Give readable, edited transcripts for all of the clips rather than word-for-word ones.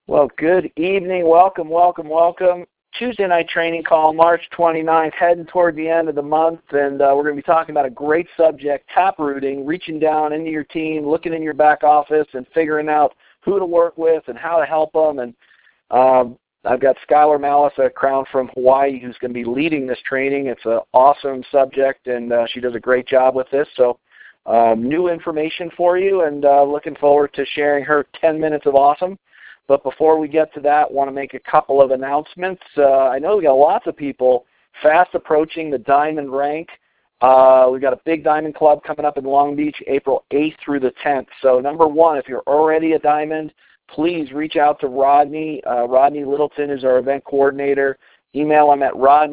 Well, good evening. Welcome, welcome, welcome. Tuesday night training call, March 29th, heading toward the end of the month, and we're going to be talking about a great subject, taprooting, reaching down into your team, looking in your back office, and figuring out who to work with and how to help them. And I've got Skylar Malice, a Crown from Hawaii, who's going to be leading this training. It's an awesome subject, and she does a great job with this. So new information for you, and looking forward to sharing her 10 minutes of awesome. But before we get to that, I want to make a couple of announcements. I know we got lots of people fast approaching the Diamond rank. We've got a big Diamond Club coming up in Long Beach, April 8th through the 10th. So number one, if you're already a Diamond, please reach out to Rodney. Rodney Littleton is our event coordinator. Email him at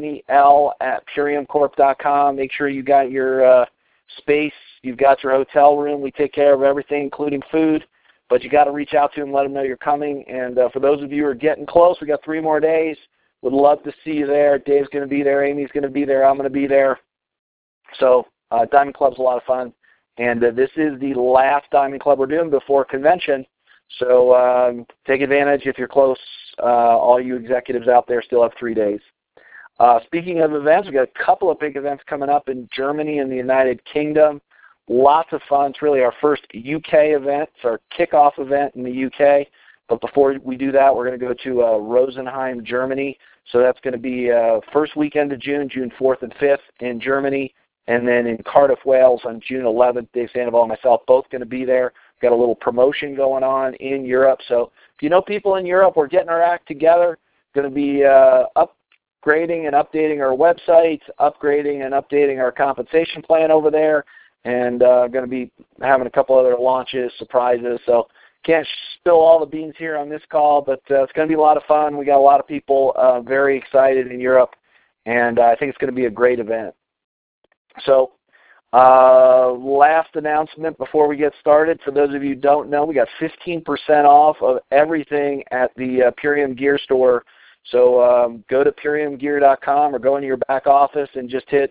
rodneyl@puriumcorp.com. Make sure you got your space. You've got your hotel room. We take care of everything, including food. But you got to reach out to him, let him know you're coming. And for those of you who are getting close, we got 3 more days. Would love to see you there. Dave's going to be there. Amy's going to be there. I'm going to be there. So Diamond Club's a lot of fun. And this is the last Diamond Club we're doing before convention. So take advantage if you're close. All you executives out there still have 3 days. Speaking of events, we've got a couple of big events coming up in Germany and the United Kingdom. Lots of fun. It's really our first UK event. It's our kickoff event in the UK. But before we do that, we're going to go to Rosenheim, Germany. So that's going to be first weekend of June, June 4th and 5th in Germany. And then in Cardiff, Wales on June 11th, Dave Sandoval and myself both going to be there. We've got a little promotion going on in Europe. So if you know people in Europe, we're getting our act together. Going to be upgrading and updating our website, upgrading and updating our compensation plan over there. And going to be having a couple other launches, surprises. So can't spill all the beans here on this call, but it's going to be a lot of fun. We got a lot of people very excited in Europe, and I think it's going to be a great event. So last announcement before we get started. For those of you who don't know, we got 15% off of everything at the Purium Gear store. So go to puriumgear.com or go into your back office and just hit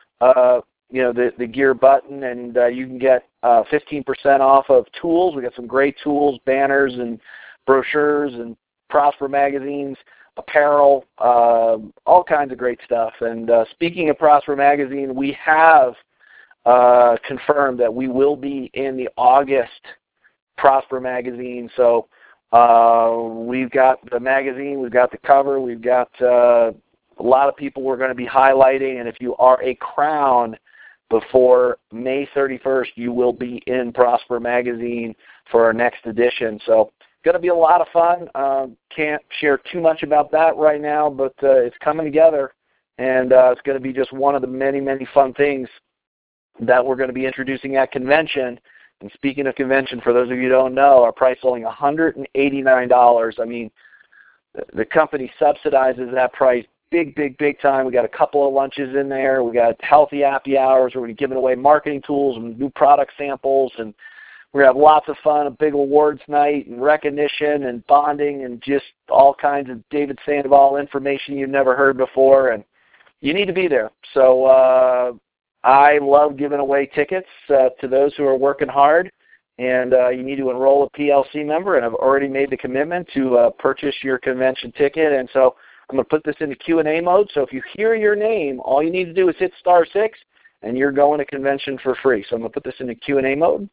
the gear button, and you can get 15% off of tools. We got some great tools, banners and brochures and Prosper magazines, apparel, all kinds of great stuff. And speaking of Prosper magazine, we have confirmed that we will be in the August Prosper magazine. So we've got the magazine, we've got the cover, we've got a lot of people we're going to be highlighting, and if you are a Crown before May 31st, you will be in Prosper Magazine for our next edition. So going to be a lot of fun. Can't share too much about that right now, but it's coming together, and it's going to be just one of the many, many fun things that we're going to be introducing at convention. And speaking of convention, for those of you who don't know, our price is only $189. I mean, the company subsidizes that price big time. We got a couple of lunches in there. We got healthy happy hours where we're giving away marketing tools and new product samples, and we're going to have lots of fun, a big awards night and recognition and bonding and just all kinds of David Sandoval information you've never heard before, and you need to be there. So I love giving away tickets to those who are working hard, and you need to enroll a PLC member, and I've already made the commitment to purchase your convention ticket. And so I'm going to put this into Q&A mode, so if you hear your name, all you need to do is hit *6, and you're going to convention for free. So I'm going to put this into Q&A mode.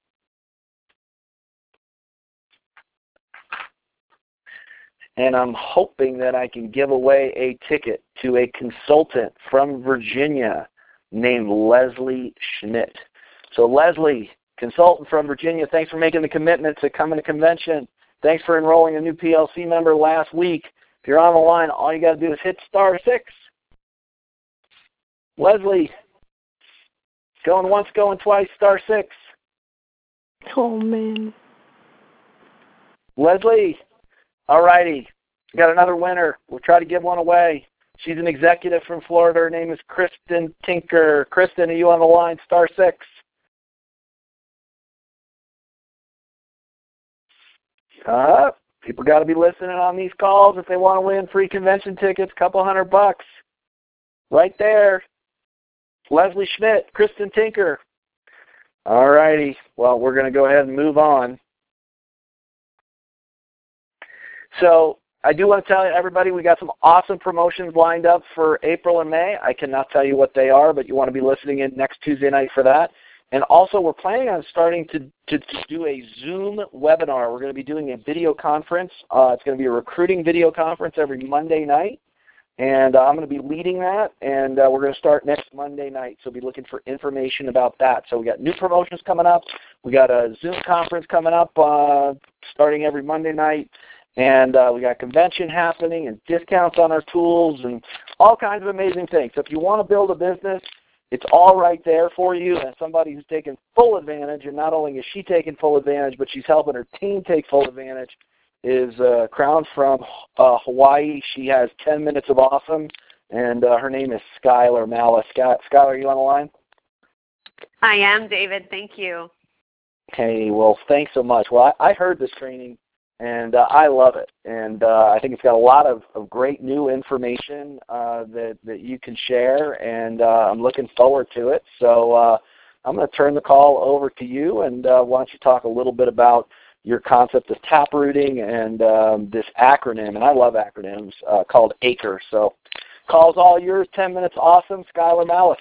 And I'm hoping that I can give away a ticket to a consultant from Virginia named Leslie Schmidt. So Leslie, consultant from Virginia, thanks for making the commitment to coming to convention. Thanks for enrolling a new PLC member last week. If you're on the line, all you got to do is hit *6. Leslie, going once, going twice, *6. Oh, man. Leslie, all righty. Got another winner. We'll try to give one away. She's an executive from Florida. Her name is Kristen Tinker. Kristen, are you on the line? *6. People got to be listening on these calls if they want to win free convention tickets, couple $100. Right there. Leslie Schmidt, Kristen Tinker. All righty. Well, we're going to go ahead and move on. So I do want to tell everybody we got some awesome promotions lined up for April and May. I cannot tell you what they are, but you want to be listening in next Tuesday night for that. And also, we're planning on starting to do a Zoom webinar. We're going to be doing a video conference. It's going to be a recruiting video conference every Monday night. And I'm going to be leading that, and we're going to start next Monday night. So be looking for information about that. So we got new promotions coming up. We got a Zoom conference coming up starting every Monday night. And we got convention happening and discounts on our tools and all kinds of amazing things. So if you want to build a business, it's all right there for you. And somebody who's taking full advantage, and not only is she taking full advantage, but she's helping her team take full advantage, is Crown from Hawaii. She has 10 minutes of awesome, and her name is Skylar Malice. Skylar, are you on the line? I am, David. Thank you. Hey, well, thanks so much. Well, I heard this training, and I love it. And I think it's got a lot of great new information that you can share, and I'm looking forward to it. So I'm going to turn the call over to you, and why don't you talk a little bit about your concept of taprooting and this acronym, and I love acronyms, called ACRE. So call's all yours, 10 minutes awesome. Skylar Malice.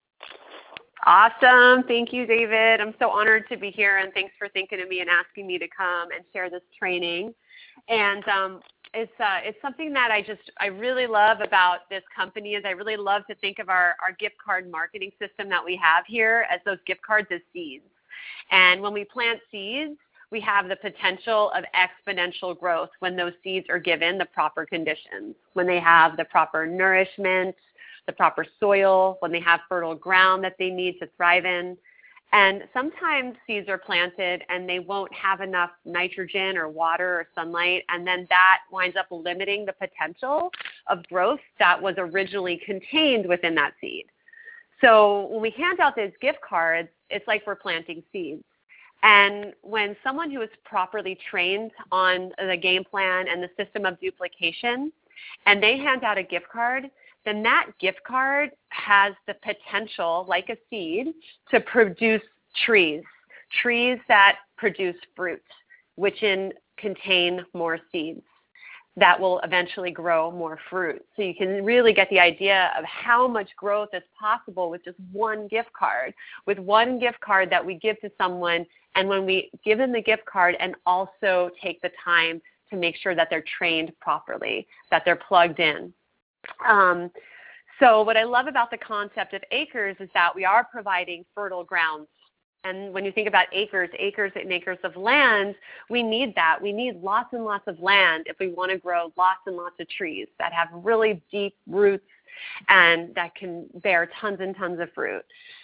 Awesome. Thank you, David. I'm so honored to be here, and thanks for thinking of me and asking me to come and share this training. And it's something that I really love about this company is I really love to think of our gift card marketing system that we have here as those gift cards as seeds. And when we plant seeds, we have the potential of exponential growth when those seeds are given the proper conditions, when they have the proper nourishment, the proper soil, when they have fertile ground that they need to thrive in. And sometimes seeds are planted and they won't have enough nitrogen or water or sunlight, and then that winds up limiting the potential of growth that was originally contained within that seed. So when we hand out those gift cards, it's like we're planting seeds. And when someone who is properly trained on the game plan and the system of duplication, and they hand out a gift card, then that gift card has the potential, like a seed, to produce trees that produce fruit, which contain more seeds that will eventually grow more fruit. So you can really get the idea of how much growth is possible with just one gift card, that we give to someone, and when we give them the gift card and also take the time to make sure that they're trained properly, that they're plugged in. So what I love about the concept of acres is that we are providing fertile grounds. And when you think about acres and acres of land, we need that. We need lots and lots of land if we want to grow lots and lots of trees that have really deep roots and that can bear tons and tons of fruit.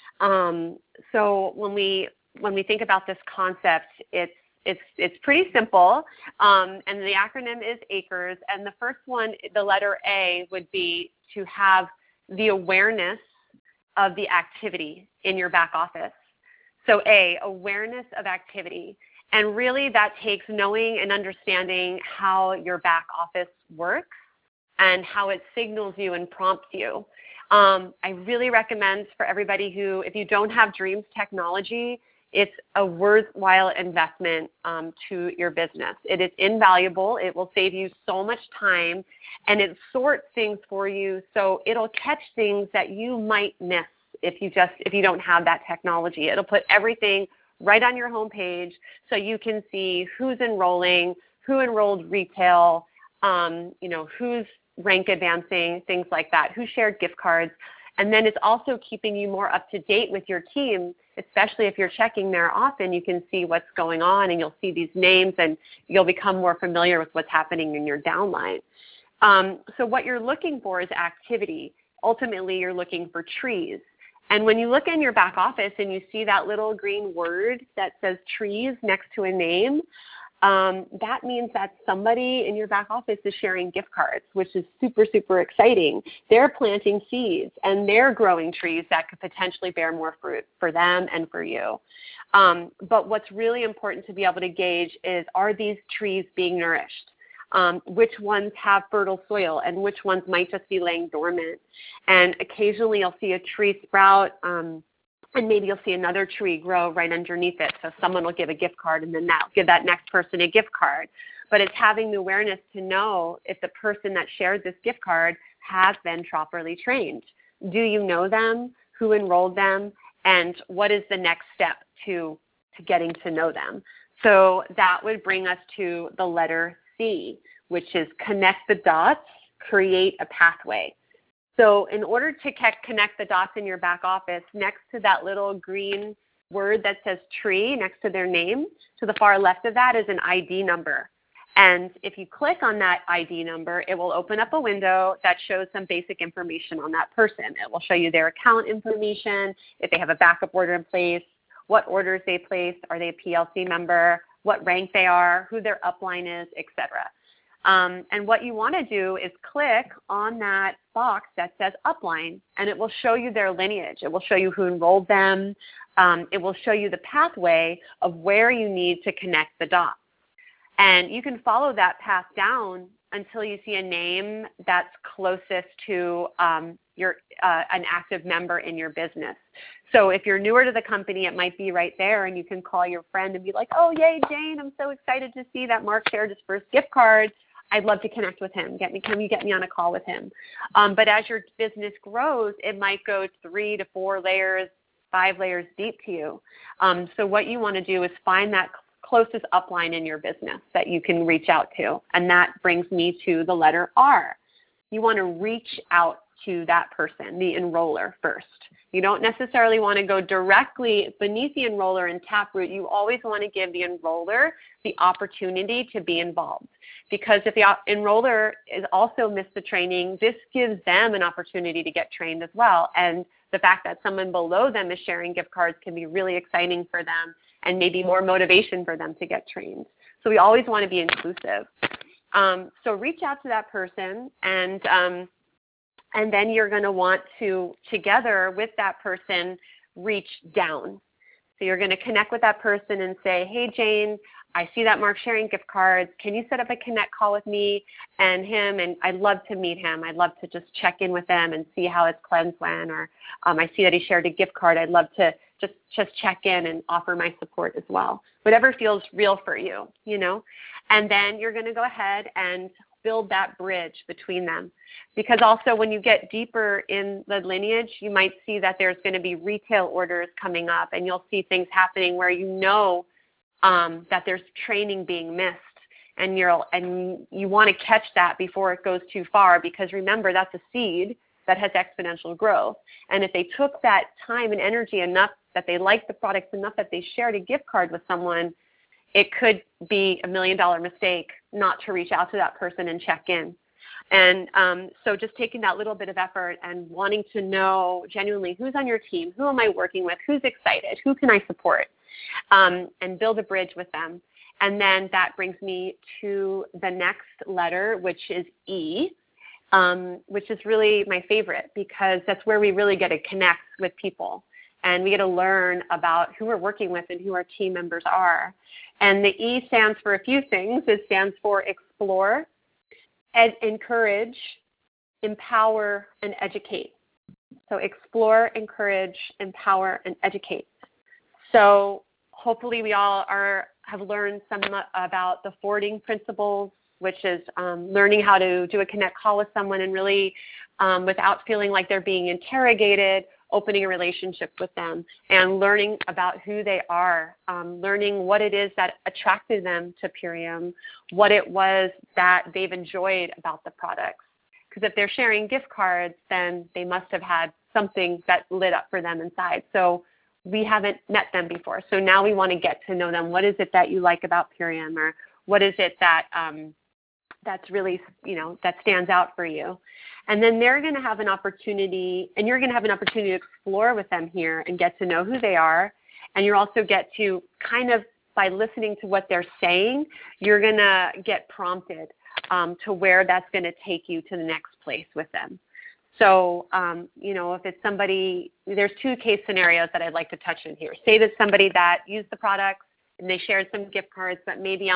So when we think about this concept, it's pretty simple, and the acronym is ACRES. And the first one, the letter A, would be to have the awareness of the activity in your back office. So A, awareness of activity. And really that takes knowing and understanding how your back office works and how it signals you and prompts you. I really recommend for everybody who, if you don't have Dreams technology, it's a worthwhile investment to your business. It is invaluable. It will save you so much time, and it sorts things for you, so it'll catch things that you might miss if you don't have that technology. It'll put everything right on your homepage so you can see who's enrolling, who enrolled retail, who's rank advancing, things like that, who shared gift cards. And then it's also keeping you more up to date with your team, especially if you're checking there often. You can see what's going on, and you'll see these names, and you'll become more familiar with what's happening in your downline. So what you're looking for is activity. Ultimately, you're looking for trees. And when you look in your back office and you see that little green word that says trees next to a name, that means that somebody in your back office is sharing gift cards, which is super, super exciting. They're planting seeds, and they're growing trees that could potentially bear more fruit for them and for you. But what's really important to be able to gauge is, are these trees being nourished? Which ones have fertile soil, and which ones might just be laying dormant? And occasionally you'll see a tree sprout, And maybe you'll see another tree grow right underneath it. So someone will give a gift card, and then that'll give that next person a gift card. But it's having the awareness to know if the person that shared this gift card has been properly trained. Do you know them? Who enrolled them? And what is the next step to getting to know them? So that would bring us to the letter C, which is connect the dots, create a pathway. So in order to connect the dots in your back office, next to that little green word that says tree, next to their name, to the far left of that is an ID number. And if you click on that ID number, it will open up a window that shows some basic information on that person. It will show you their account information, if they have a backup order in place, what orders they placed, are they a PLC member, what rank they are, who their upline is, etc. And what you want to do is click on that box that says upline, and it will show you their lineage. It will show you who enrolled them. It will show you the pathway of where you need to connect the dots. And you can follow that path down until you see a name that's closest to an active member in your business. So if you're newer to the company, it might be right there, and you can call your friend and be like, oh, yay, Jane, I'm so excited to see that Mark shared his first gift card. I'd love to connect with him. Can you get me on a call with him? But as your business grows, it might go 3 to 4 layers, 5 layers deep to you. So what you want to do is find that closest upline in your business that you can reach out to. And that brings me to the letter R. You want to reach out to that person, the enroller, first. You don't necessarily want to go directly beneath the enroller and taproot. You always want to give the enroller the opportunity to be involved. Because if the enroller is also missed the training, this gives them an opportunity to get trained as well. And the fact that someone below them is sharing gift cards can be really exciting for them and maybe more motivation for them to get trained. So we always want to be inclusive. So reach out to that person, and then you're going to want to, together with that person, reach down. So you're going to connect with that person and say, hey, Jane, I see that Mark's sharing gift cards. Can you set up a connect call with me and him? And I'd love to meet him. I'd love to just check in with them and see how his cleanse went. Or I see that he shared a gift card. I'd love to just check in and offer my support as well. Whatever feels real for you, you know. And then you're going to go ahead and build that bridge between them. Because also when you get deeper in the lineage, you might see that there's going to be retail orders coming up, and you'll see things happening where you know that there's training being missed, and you want to catch that before it goes too far, because remember, that's a seed that has exponential growth. And if they took that time and energy enough that they liked the products enough that they shared a gift card with someone, it could be $1 million mistake not to reach out to that person and check in. And so just taking that little bit of effort and wanting to know genuinely who's on your team, who am I working with, who's excited, who can I support, and build a bridge with them. And then that brings me to the next letter, which is E, which is really my favorite, because that's where we really get to connect with people. And we get to learn about who we're working with and who our team members are. And the E stands for a few things. It stands for explore, encourage, empower, and educate. So explore, encourage, empower, and educate. So hopefully we all have learned some about the forwarding principles, which is learning how to do a connect call with someone and really, without feeling like they're being interrogated, opening a relationship with them and learning about who they are, learning what it is that attracted them to Purium, what it was that they've enjoyed about the products. Because if they're sharing gift cards, then they must have had something that lit up for them inside. So we haven't met them before. So now we want to get to know them. What is it that you like about Purium, or what is it that that's really, that stands out for you? And then they're going to have an opportunity, and you're going to have an opportunity to explore with them here and get to know who they are. And you also get to kind of, by listening to what they're saying, you're going to get prompted to where that's going to take you to the next place with them. So, if it's somebody, there's 2 case scenarios that I'd like to touch on here. Say that somebody that used the products and they shared some gift cards, but maybe on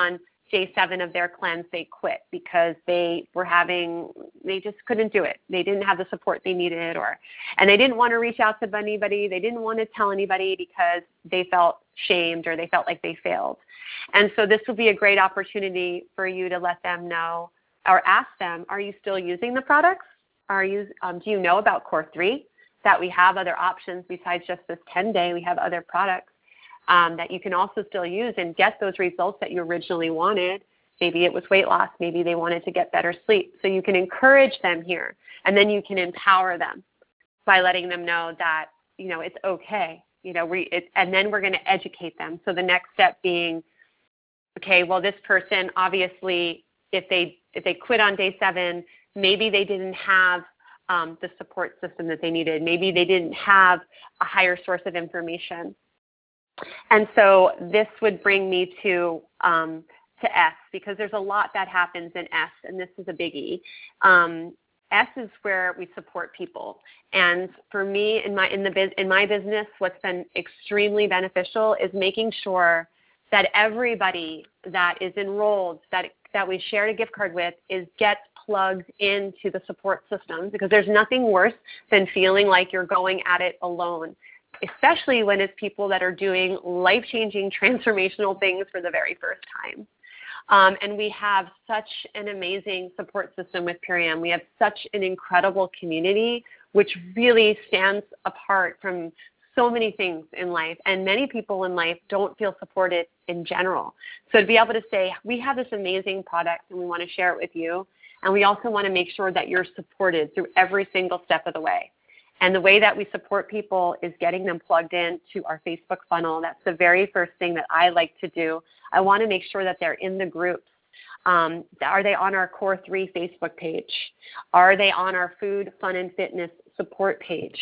day 7 of their cleanse, they quit because they just couldn't do it. They didn't have the support they needed, and they didn't want to reach out to anybody. They didn't want to tell anybody because they felt shamed or they felt like they failed. And so this would be a great opportunity for you to let them know or ask them, are you still using the products? Do you know about Core 3? That we have other options besides just this 10-day. We have other products that you can also still use and get those results that you originally wanted. Maybe it was weight loss. Maybe they wanted to get better sleep. So you can encourage them here, and then you can empower them by letting them know that, it's okay. And then we're going to educate them. So the next step being, okay, well, this person, obviously, if they quit on day 7, maybe they didn't have the support system that they needed. Maybe they didn't have a higher source of information. And so this would bring me to S, because there's a lot that happens in S, and this is a biggie. S is where we support people. And for me, in my business, what's been extremely beneficial is making sure that everybody that is enrolled, that we shared a gift card with, gets plugged into the support system, because there's nothing worse than feeling like you're going at it alone, especially when it's people that are doing life-changing, transformational things for the very first time. And we have such an amazing support system with Pure AM. We have such an incredible community, which really stands apart from so many things in life, and many people in life don't feel supported in general. So to be able to say, we have this amazing product and we want to share it with you, and we also want to make sure that you're supported through every single step of the way. And the way that we support people is getting them plugged in to our Facebook funnel. That's the very first thing that I like to do. I want to make sure that they're in the groups. Are they on our Core 3 Facebook page? Are they on our Food, Fun, and Fitness support page?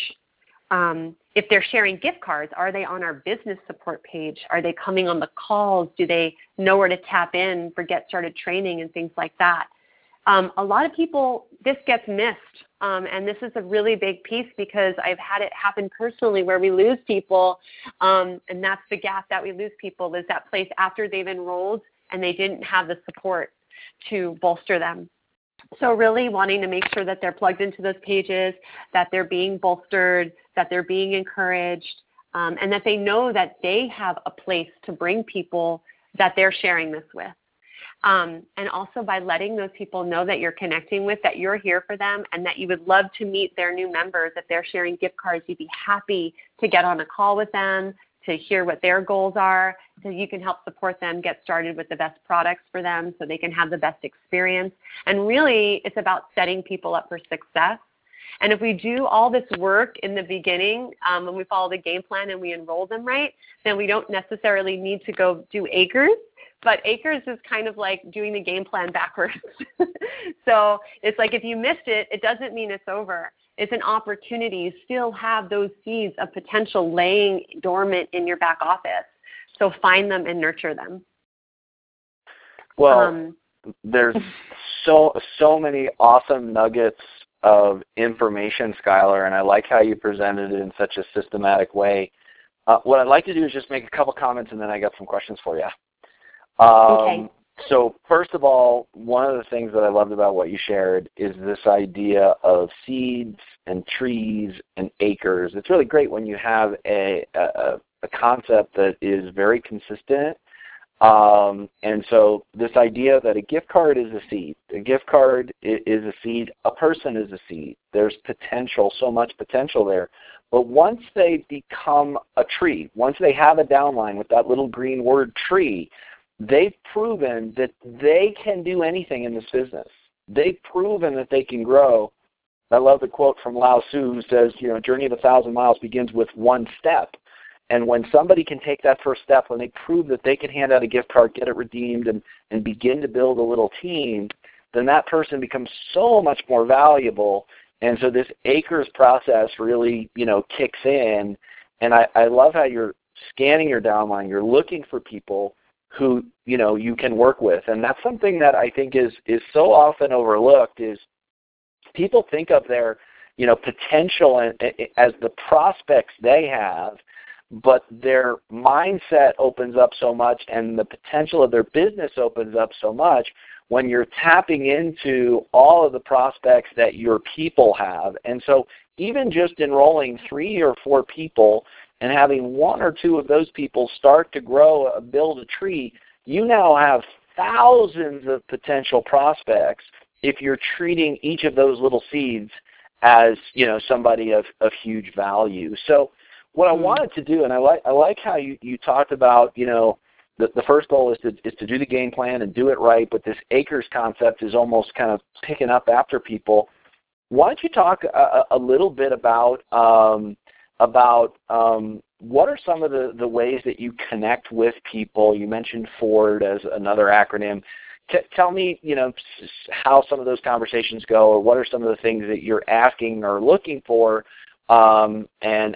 If they're sharing gift cards, are they on our business support page? Are they coming on the calls? Do they know where to tap in for Get Started training and things like that? A lot of people, this gets missed, and this is a really big piece, because I've had it happen personally where we lose people, and that's the gap that we lose people, is that place after they've enrolled and they didn't have the support to bolster them. So really wanting to make sure that they're plugged into those pages, that they're being bolstered, that they're being encouraged, and that they know that they have a place to bring people that they're sharing this with. And also by letting those people know that you're connecting with, that you're here for them, and that you would love to meet their new members. If they're sharing gift cards, you'd be happy to get on a call with them, to hear what their goals are, so you can help support them get started with the best products for them so they can have the best experience. And really, it's about setting people up for success. And if we do all this work in the beginning, when we follow the game plan and we enroll them right, then we don't necessarily need to go do Acres. But Acres is kind of like doing the game plan backwards. So it's like if you missed it, it doesn't mean it's over. It's an opportunity. You still have those seeds of potential laying dormant in your back office. So find them and nurture them. Well, there's so many awesome nuggets of information, Skylar, and I like how you presented it in such a systematic way. What I'd like to do is just make a couple comments, and then I got some questions for you. Okay. So first of all, one of the things that I loved about what you shared is this idea of seeds and trees and acres. It's really great when you have a concept that is very consistent. And so this idea that a gift card is a seed. A gift card is a seed. A person is a seed. There's potential, so much potential there. But once they become a tree, once they have a downline with that little green word tree, they've proven that they can do anything in this business. They've proven that they can grow. I love the quote from Lao Tzu, who says, journey of 1,000 miles begins with one step. And when somebody can take that first step, when they prove that they can hand out a gift card, get it redeemed, and begin to build a little team, then that person becomes so much more valuable. And so this Acres process really, kicks in. And I love how you're scanning your downline. You're looking for people who, you can work with. And that's something that I think is so often overlooked, is people think of their, potential as the prospects they have, but their mindset opens up so much and the potential of their business opens up so much when you're tapping into all of the prospects that your people have. And so even just enrolling 3 or 4 people and having 1 or 2 of those people start to grow, build a tree, you now have thousands of potential prospects if you're treating each of those little seeds as, somebody of huge value. So what I wanted to do, and I like how you talked about, the first goal is to do the game plan and do it right, but this acres concept is almost kind of picking up after people. Why don't you talk a little bit about what are some of the ways that you connect with people? You mentioned FORD as another acronym. Tell me, how some of those conversations go, or what are some of the things that you're asking or looking for, and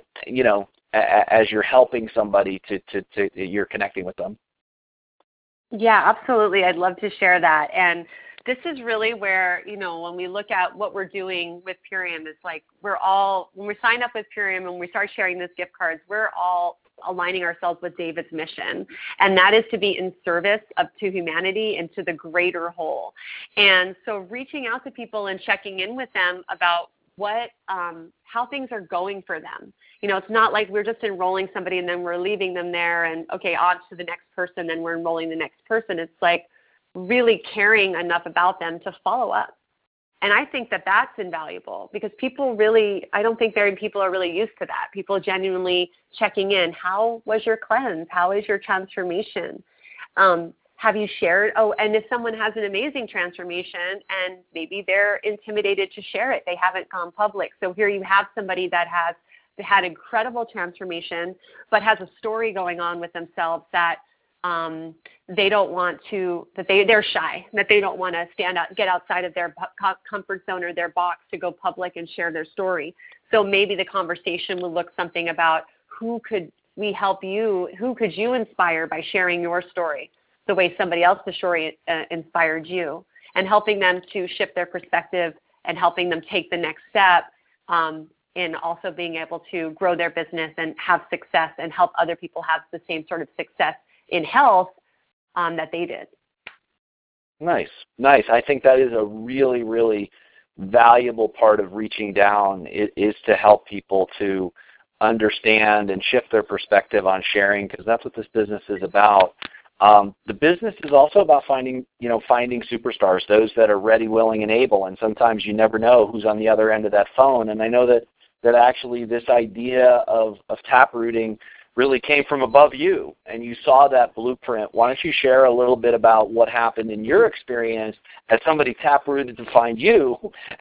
as you're helping somebody to you're connecting with them. Yeah, absolutely. I'd love to share that. And this is really where, when we look at what we're doing with Purium, it's like when we sign up with Purium and we start sharing these gift cards, we're all aligning ourselves with David's mission. And that is to be in service to humanity and to the greater whole. And so reaching out to people and checking in with them about how things are going for them. It's not like we're just enrolling somebody and then we're leaving them there and, okay, on to the next person, then we're enrolling the next person. It's like really caring enough about them to follow up. And I think that that's invaluable because I don't think very people are really used to that. People genuinely checking in. How was your cleanse? How is your transformation? Have you shared? Oh, and if someone has an amazing transformation and maybe they're intimidated to share it, they haven't gone public. So here you have somebody that has had incredible transformation, but has a story going on with themselves that they don't want to, they're shy, that they don't want to get outside of their comfort zone or their box to go public and share their story. So maybe the conversation will look something about who could we help you, who could you inspire by sharing your story the way somebody else's story inspired you, and helping them to shift their perspective and helping them take the next step in also being able to grow their business and have success and help other people have the same sort of success in health that they did. Nice. I think that is a really, really valuable part of reaching down is to help people to understand and shift their perspective on sharing, because that's what this business is about. The business is also about finding superstars, those that are ready, willing, and able, and sometimes you never know who's on the other end of that phone. And I know that actually this idea of taprooting really came from above you, and you saw that blueprint. Why don't you share a little bit about what happened in your experience as somebody taprooted to find you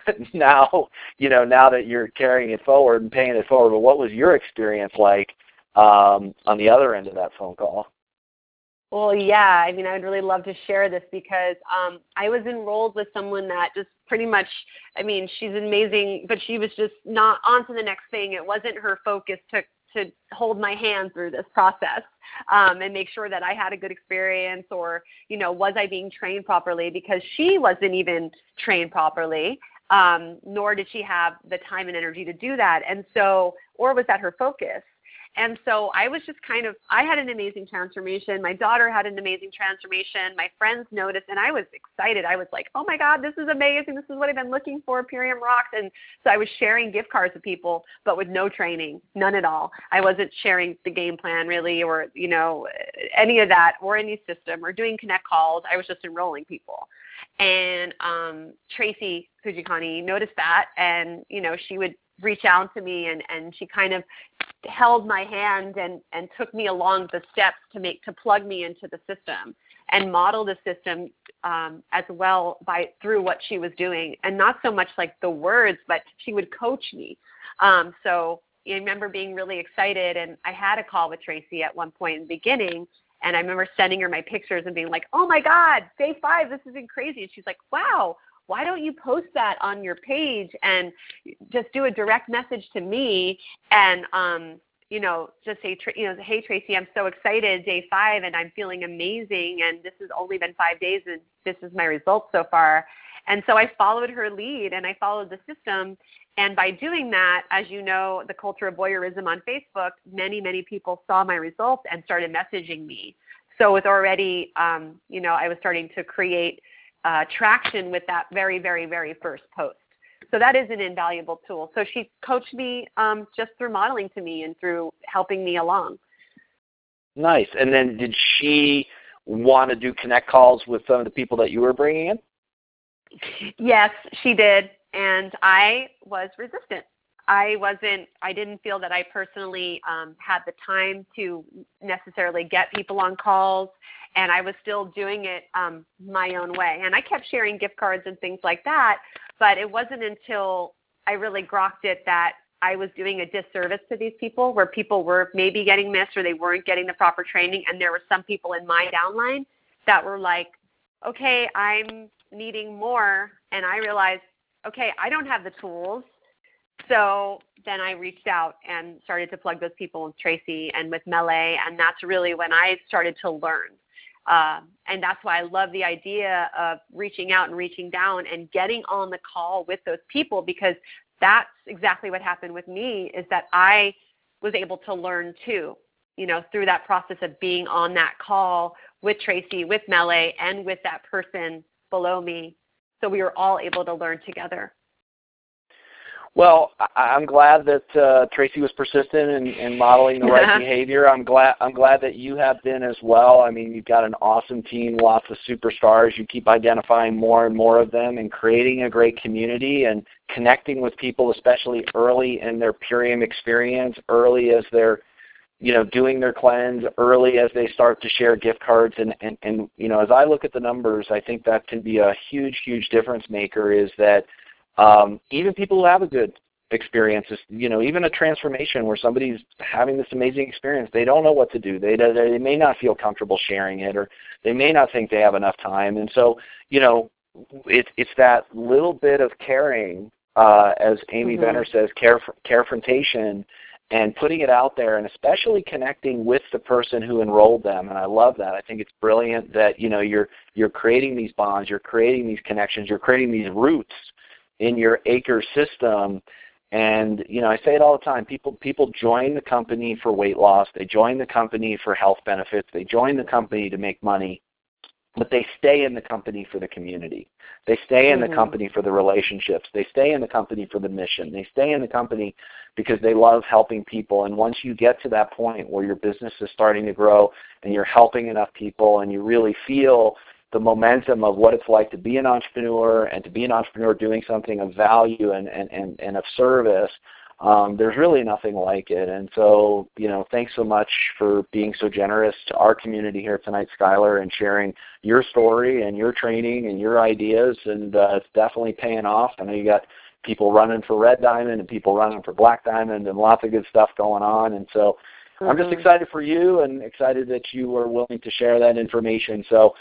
now that you're carrying it forward and paying it forward, but what was your experience like on the other end of that phone call? Well, yeah, I mean, I'd really love to share this because I was enrolled with someone that just pretty much, I mean, she's amazing, but she was just not on to the next thing. It wasn't her focus to hold my hand through this process and make sure that I had a good experience or, was I being trained properly, because she wasn't even trained properly, nor did she have the time and energy to do that. And so, or was that her focus? And so I was just I had an amazing transformation. My daughter had an amazing transformation. My friends noticed, and I was excited. I was like, oh, my God, this is amazing. This is what I've been looking for. Purium rocks. And so I was sharing gift cards with people, but with no training, none at all. I wasn't sharing the game plan really or, any of that or any system or doing connect calls. I was just enrolling people. And Tracy Fujikani noticed that, and, she would reach out to me and she kind of held my hand and took me along the steps to plug me into the system and model the system as well through what she was doing, and not so much like the words, but she would coach me. So I remember being really excited, and I had a call with Tracy at one point in the beginning, and I remember sending her my pictures and being like, oh my God, day 5, this has been crazy. And she's like, wow, why don't you post that on your page and just do a direct message to me and, just say, hey, Tracy, I'm so excited, day 5, and I'm feeling amazing, and this has only been 5 days, and this is my results so far. And so I followed her lead and I followed the system. And by doing that, as you know, the culture of voyeurism on Facebook, many, many people saw my results and started messaging me. So it was already, you know, I was starting to create traction with that very, very, very first post. So that is an invaluable tool. So she coached me just through modeling to me and through helping me along. Nice. And then did she want to do connect calls with some of the people that you were bringing in? Yes, she did. And I was resistant. I didn't feel that I personally had the time to necessarily get people on calls, and I was still doing it my own way. And I kept sharing gift cards and things like that, but it wasn't until I really grokked it that I was doing a disservice to these people, where people were maybe getting missed or they weren't getting the proper training. And there were some people in my downline that were like, okay, I'm needing more. And I realized, okay, I don't have the tools. So then I reached out and started to plug those people with Tracy and with Melee. And that's really when I started to learn. And that's why I love the idea of reaching out and reaching down and getting on the call with those people, because that's exactly what happened with me, is that I was able to learn too, you know, through that process of being on that call with Tracy, with Melee, and with that person below me. So we were all able to learn together. Well, I'm glad that Tracy was persistent in modeling the right behavior. I'm glad that you have been as well. I mean, you've got an awesome team, lots of superstars. You keep identifying more and more of them and creating a great community and connecting with people, especially early in their Purium experience, early as they're, you know, doing their cleanse, early as they start to share gift cards. And you know, as I look at the numbers, I think that can be a huge, huge difference maker, is that even people who have a good experience, you know, even a transformation where somebody's having this amazing experience, they don't know what to do. They may not feel comfortable sharing it, or they may not think they have enough time. And so, you know, it's that little bit of caring, as Amy Venner says, carefrontation, and putting it out there, and especially connecting with the person who enrolled them. And I love that. I think it's brilliant that, you know, you're creating these bonds, you're creating these connections, you're creating these roots in your ACRE system. And, you know, I say it all the time, people join the company for weight loss, they join the company for health benefits, they join the company to make money, but they stay in the company for the community. They stay in the company for the relationships. They stay in the company for the mission. They stay in the company because they love helping people. And once you get to that point where your business is starting to grow and you're helping enough people and you really feel the momentum of what it's like to be an entrepreneur and to be an entrepreneur doing something of value and of service, there's really nothing like it. And so, you know, thanks so much for being so generous to our community here tonight, Skylar, and sharing your story and your training and your ideas. And it's definitely paying off. I know you got people running for Red Diamond and people running for Black Diamond and lots of good stuff going on. And so I'm just excited for you and excited that you were willing to share that information. So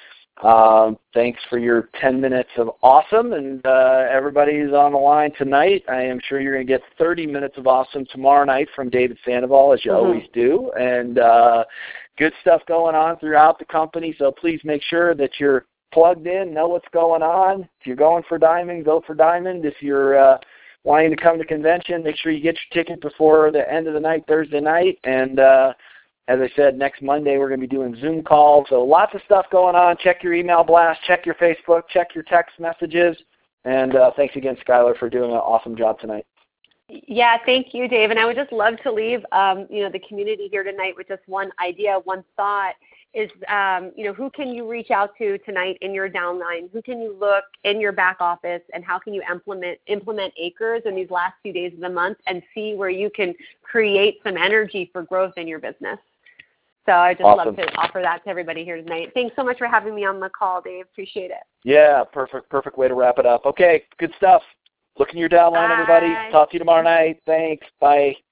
thanks for your 10 minutes of awesome, and everybody's on the line tonight. I am sure you're going to get 30 minutes of awesome tomorrow night from David Sandoval, as you always do, and good stuff going on throughout the company. So please make sure that you're plugged in, know what's going on. If you're going for Diamond, go for Diamond. If you're wanting to come to convention, make sure you get your ticket before the end of the night, Thursday night, and as I said, next Monday we're going to be doing Zoom calls. So lots of stuff going on. Check your email blast, check your Facebook, check your text messages. And thanks again, Skylar, for doing an awesome job tonight. Yeah, thank you, Dave. And I would just love to leave, you know, the community here tonight with just one idea, one thought is, you know, who can you reach out to tonight in your downline? Who can you look in your back office, and how can you implement ACRES in these last few days of the month and see where you can create some energy for growth in your business? So I just love to offer that to everybody here tonight. Thanks so much for having me on the call, Dave. Appreciate it. Yeah, perfect way to wrap it up. Okay, good stuff. Look in your downline, everybody. Talk to you tomorrow night. Thanks. Bye.